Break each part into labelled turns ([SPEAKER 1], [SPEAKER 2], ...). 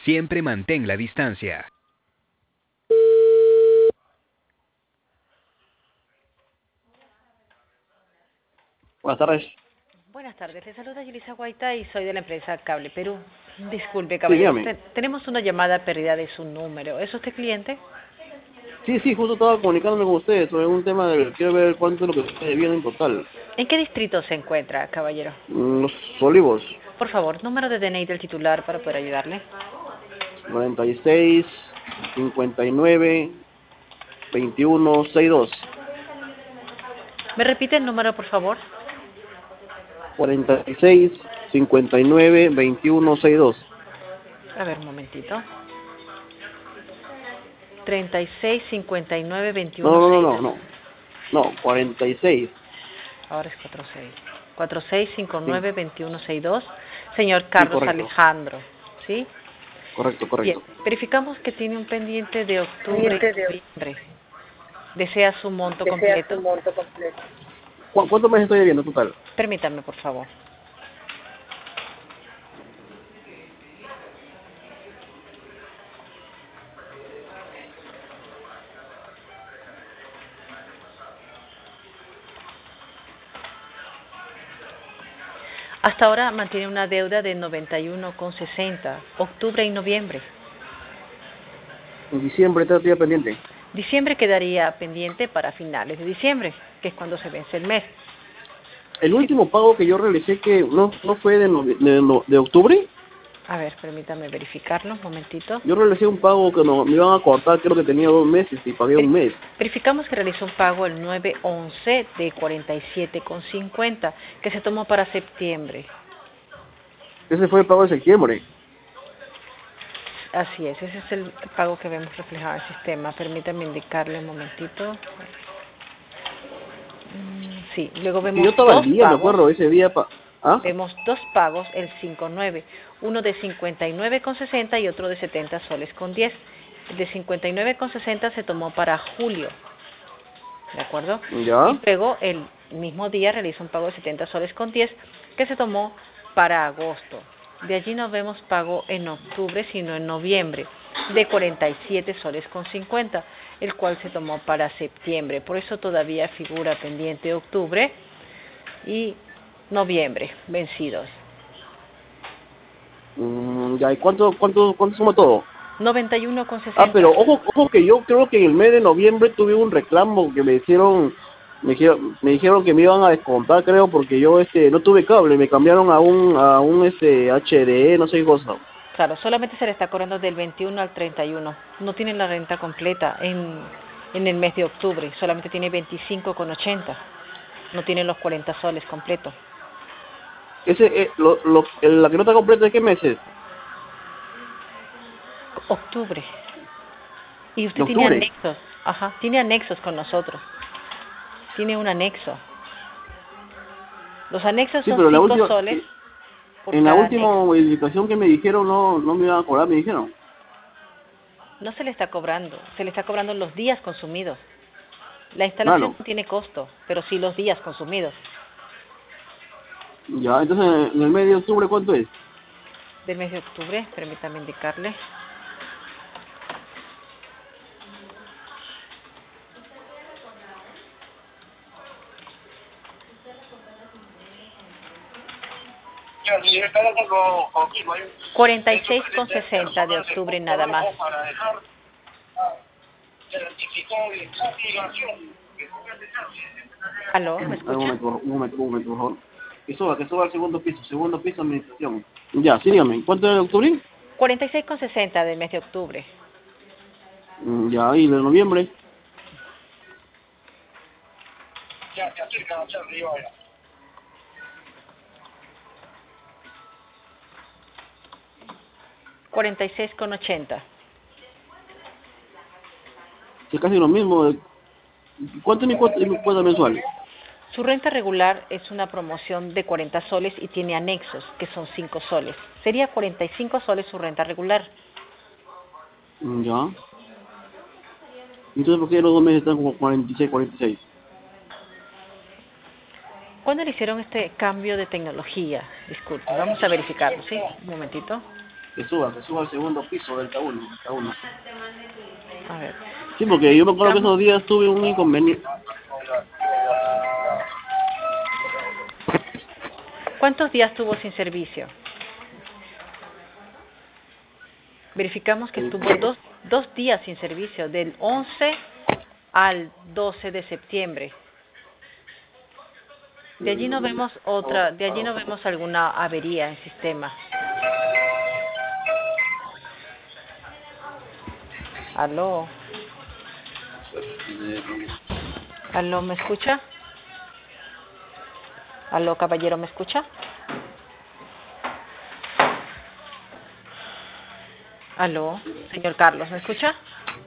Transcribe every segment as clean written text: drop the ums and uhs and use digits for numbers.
[SPEAKER 1] Siempre mantén la distancia.
[SPEAKER 2] Buenas tardes.
[SPEAKER 3] Buenas tardes, le saluda Yelisa Guaita y soy de la empresa Cable Perú. Disculpe,
[SPEAKER 2] Sí,
[SPEAKER 3] caballero,
[SPEAKER 2] dígame.
[SPEAKER 3] tenemos una llamada perdida de su número. ¿Es usted cliente?
[SPEAKER 2] Sí, justo estaba comunicándome con ustedes sobre un tema quiero ver cuánto es lo que ustedes vienen en total.
[SPEAKER 3] ¿En qué distrito se encuentra, caballero?
[SPEAKER 2] Los olivos,
[SPEAKER 3] Por favor, número de DNI del titular para poder ayudarle.
[SPEAKER 2] 96, 59, 21, 62.
[SPEAKER 3] ¿Me repite el número, por favor?
[SPEAKER 2] 46, 59, 21, 62.
[SPEAKER 3] A ver, un momentito. 36 59 21
[SPEAKER 2] No, no, no, no,
[SPEAKER 3] 62.
[SPEAKER 2] no. No, 46.
[SPEAKER 3] Ahora es 46. 46
[SPEAKER 2] Sí,
[SPEAKER 3] 59 21 62. Señor
[SPEAKER 2] sí,
[SPEAKER 3] Carlos
[SPEAKER 2] correcto.
[SPEAKER 3] Alejandro, ¿sí?
[SPEAKER 2] Correcto,
[SPEAKER 3] Bien,
[SPEAKER 2] correcto.
[SPEAKER 3] verificamos que tiene un pendiente de octubre y noviembre. ¿Desea su monto completo?
[SPEAKER 2] ¿Cuántos meses estoy debiendo total?
[SPEAKER 3] Permítame, por favor. Hasta ahora mantiene una deuda de 91,60, octubre y noviembre.
[SPEAKER 2] En diciembre todavía pendiente.
[SPEAKER 3] Diciembre quedaría pendiente para finales de diciembre, que es cuando se vence el mes.
[SPEAKER 2] El
[SPEAKER 3] Sí.
[SPEAKER 2] último pago que yo realicé que no fue de octubre.
[SPEAKER 3] A ver, permítame verificarlo un momentito.
[SPEAKER 2] Yo realicé un pago que no, me iban a cortar, creo que tenía 2 meses y pagué un mes.
[SPEAKER 3] Verificamos que realizó un pago el 9/11 de 47,50, que se tomó para septiembre.
[SPEAKER 2] Ese fue el pago de septiembre.
[SPEAKER 3] Así es, ese es el pago que vemos reflejado en el sistema. Permítame indicarle un momentito. Sí, luego
[SPEAKER 2] Si yo
[SPEAKER 3] vemos
[SPEAKER 2] estaba al
[SPEAKER 3] dos
[SPEAKER 2] día, me
[SPEAKER 3] pagos.
[SPEAKER 2] acuerdo, ese día. ¿Ah?
[SPEAKER 3] Vemos dos pagos, el 5/9, uno de 59,60 y otro de 70 soles con 10. El de 59,60 se tomó para julio, ¿de acuerdo? Y
[SPEAKER 2] ¿Ya?
[SPEAKER 3] luego el mismo día realiza un pago de 70 soles con 10 que se tomó para agosto. De allí no vemos pago en octubre, sino en noviembre, de 47 soles con 50, el cual se tomó para septiembre. Por eso todavía figura pendiente octubre y noviembre, vencidos.
[SPEAKER 2] Ya, ¿y cuánto suma todo?
[SPEAKER 3] 91,60.
[SPEAKER 2] Pero ojo que yo creo que en el mes de noviembre tuve un reclamo que me dijeron que me iban a descontar, creo, porque yo no tuve cable, me cambiaron a un HDE, no sé qué cosa.
[SPEAKER 3] Claro, solamente se le está cobrando del 21 al 31. No tiene la renta completa en el mes de octubre. Solamente tiene 25,80. No tiene los 40 soles completos.
[SPEAKER 2] La que no está completa, ¿de qué meses?
[SPEAKER 3] Octubre. Y
[SPEAKER 2] De
[SPEAKER 3] usted tiene
[SPEAKER 2] octubre.
[SPEAKER 3] anexos. Ajá, tiene anexos con nosotros. Tiene un anexo. Los anexos
[SPEAKER 2] Sí,
[SPEAKER 3] son
[SPEAKER 2] pero
[SPEAKER 3] 5 soles por
[SPEAKER 2] en la
[SPEAKER 3] cada
[SPEAKER 2] última
[SPEAKER 3] anexo.
[SPEAKER 2] modificación que me dijeron no me iban a cobrar, me dijeron.
[SPEAKER 3] No se le está cobrando, se le está cobrando los días consumidos. La instalación
[SPEAKER 2] Claro.
[SPEAKER 3] no tiene costo, pero sí los días consumidos.
[SPEAKER 2] Ya, entonces en el mes de octubre, ¿cuánto es?
[SPEAKER 3] Del mes de octubre, permítame indicarle.
[SPEAKER 2] Ya, y estamos contigo, ¿eh? Hecho presente,
[SPEAKER 3] 46,60 de
[SPEAKER 2] personas de
[SPEAKER 3] octubre
[SPEAKER 2] punto
[SPEAKER 3] nada más.
[SPEAKER 2] rojo para dejar certificado de fumigación.
[SPEAKER 3] ¿Aló? ¿Me
[SPEAKER 2] Un
[SPEAKER 3] escucha?
[SPEAKER 2] momento, un momento, por favor. Que suba al segundo piso, administración. Ya, sí, dígame, ¿cuánto es de octubre?
[SPEAKER 3] 46,60 del mes de octubre.
[SPEAKER 2] Ya, y de noviembre. Ya, te acerca a Charlie, vaya.
[SPEAKER 3] 46,80.
[SPEAKER 2] Es casi lo mismo. ¿Cuánto es mi cuota mensual?
[SPEAKER 3] Su renta regular es una promoción de 40 soles y tiene anexos, que son 5 soles. Sería 45 soles su renta regular.
[SPEAKER 2] Ya. Entonces, ¿por qué los 2 meses están como 46, 46?
[SPEAKER 3] ¿Cuándo le hicieron este cambio de tecnología? Disculpe, vamos a verificarlo, ¿sí? Un momentito.
[SPEAKER 2] que suba al segundo piso del K1, K1.
[SPEAKER 3] A ver.
[SPEAKER 2] Sí, porque yo me acuerdo que esos días tuve un inconveniente.
[SPEAKER 3] ¿Cuántos días tuvo sin servicio? Verificamos que estuvo dos días sin servicio, del 11 al 12 de septiembre. De allí no vemos alguna avería en sistema. Aló. Aló, ¿me escucha? Aló, caballero, ¿me escucha? Aló, señor Carlos, ¿me escucha?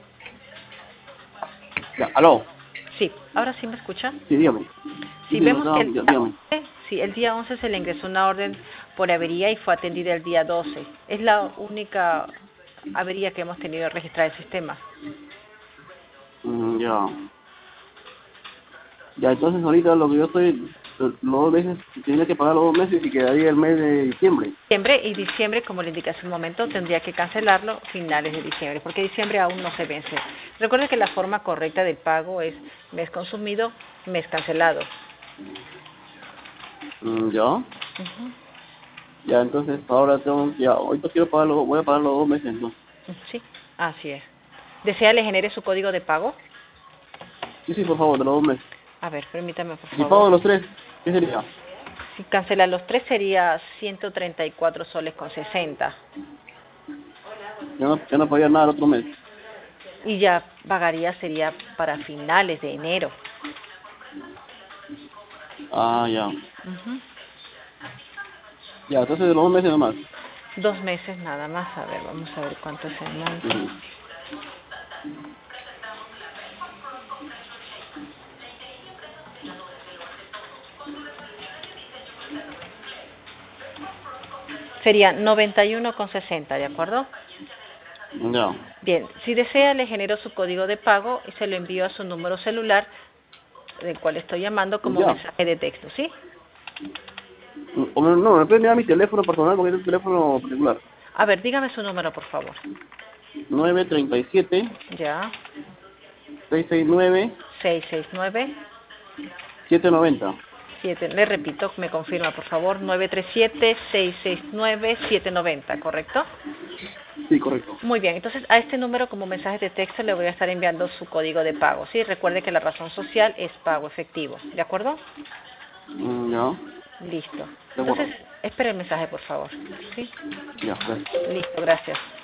[SPEAKER 2] Ya, aló.
[SPEAKER 3] Sí, ahora sí me escucha.
[SPEAKER 2] Sí, dígame.
[SPEAKER 3] Si vemos que el día 11 se le ingresó una orden por avería y fue atendida el día 12. Es la única avería que hemos tenido registrada en el sistema.
[SPEAKER 2] Ya. Ya, entonces ahorita lo que yo estoy, los 2 meses, tiene que pagar los 2 meses y quedaría el mes de diciembre.
[SPEAKER 3] Diciembre, como le indiqué hace un momento, tendría que cancelarlo finales de diciembre, porque diciembre aún no se vence. Recuerde que la forma correcta del pago es mes consumido, mes cancelado.
[SPEAKER 2] Ya. Ya, entonces ahora ahorita voy a pagar los 2 meses entonces.
[SPEAKER 3] Sí, así es. ¿Desea le genere su código de pago?
[SPEAKER 2] Sí, por favor, de los 2 meses.
[SPEAKER 3] A ver, permítame, por favor.
[SPEAKER 2] Si pago los 3, ¿qué sería?
[SPEAKER 3] Si cancela los 3 sería 134 soles con 60.
[SPEAKER 2] Ya no pagaría nada el otro mes.
[SPEAKER 3] Y ya pagaría sería para finales de enero.
[SPEAKER 2] Ah, ya. Ya, entonces de los 2 meses nomás.
[SPEAKER 3] 2 meses nada más. A ver, vamos a ver cuánto es el monto. Sería 91,60, ¿de acuerdo?
[SPEAKER 2] Ya.
[SPEAKER 3] Bien, si desea le genero su código de pago y se lo envío a su número celular, del cual estoy llamando, como mensaje de texto, ¿sí?
[SPEAKER 2] No, me puede enviar mi teléfono personal porque es un teléfono particular.
[SPEAKER 3] A ver, dígame su número, por favor.
[SPEAKER 2] 937.
[SPEAKER 3] Ya.
[SPEAKER 2] 669.
[SPEAKER 3] 669.
[SPEAKER 2] 790.
[SPEAKER 3] Le repito, me confirma, por favor. 937-669-790, ¿correcto?
[SPEAKER 2] Sí, correcto.
[SPEAKER 3] Muy bien, entonces a este número como mensaje de texto le voy a estar enviando su código de pago, ¿sí? Recuerde que la razón social es pago efectivo, ¿de acuerdo?
[SPEAKER 2] Ya.
[SPEAKER 3] Listo. Entonces, espere el mensaje, por favor, ¿sí?
[SPEAKER 2] Ya, gracias.
[SPEAKER 3] Listo, gracias.